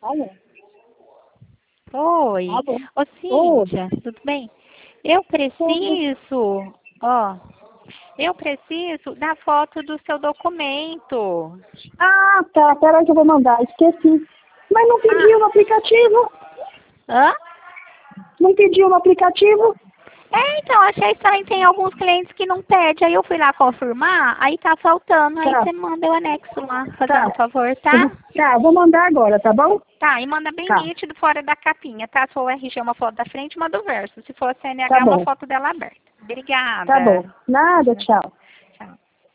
Alô? Oi. Alô? Ô, Cíntia, tudo bem? Eu preciso, ó, eu preciso da foto do seu documento. Ah, tá. Peraí que eu vou mandar. Esqueci. Mas não pediu no aplicativo? Hã? Não pediu no aplicativo? Então, achei estranho, tem alguns clientes que não pedem, aí eu fui lá confirmar, aí tá faltando, aí Tá, você manda o anexo lá, fazendo tá. um favor, tá? Tá, vou mandar agora, tá bom? Tá, e manda bem Tá, nítido fora da capinha, tá? Se for o RG uma foto da frente, manda o verso. Se for a tá CNH, uma bom. foto dela aberta. Tá bom. Obrigada. Nada, tchau.